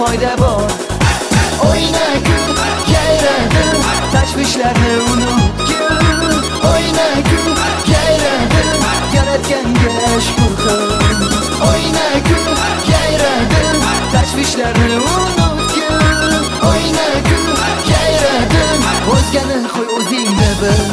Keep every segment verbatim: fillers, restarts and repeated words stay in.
foyda bor. O'yna kul, yayradim, tashvishlarni unutgin. O'yna kul, yayradim, yaratganga shukr qil. O'yna kul, yayradim, tashvishlarni unutgin. O'yna kul, yayradim, o'zgani qo'y, o'zingni bil.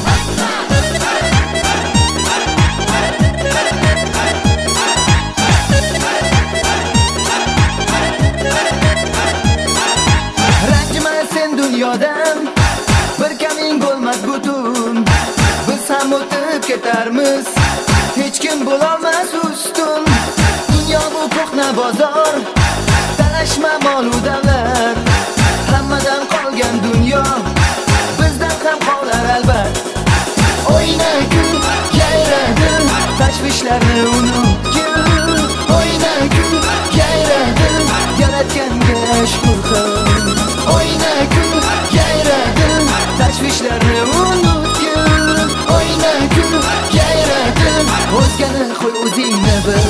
Dunyodan bir kaming bo'lmas butun. Biz ham o'tib ketarmiz, hech kim bo'lolmas ustun. Dunyo bu ko'hna bozor, talashma mol-u davlat. Hammadan qolgan dunyo bizdan ham qolar albat. O'yna kul, yayradim, tashvishlarni unutgin. O'yna kul, yayradim, yaratganga shukr qil. O'yna kul, yayradim, tashvishlarni unutgin. O'yna kul, yayradim, o'zgani qo'y, o'zingni bil.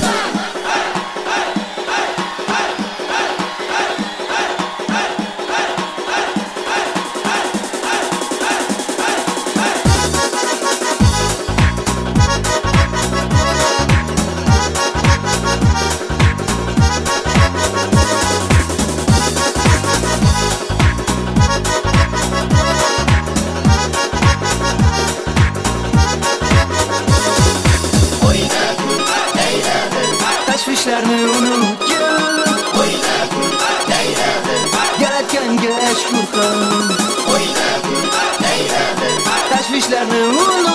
Tashvishlarni unutgin. O'yna kul, yayradim, yaratganga shukr qil. O'yna kul, yayradim, tashvishlarni unutgin.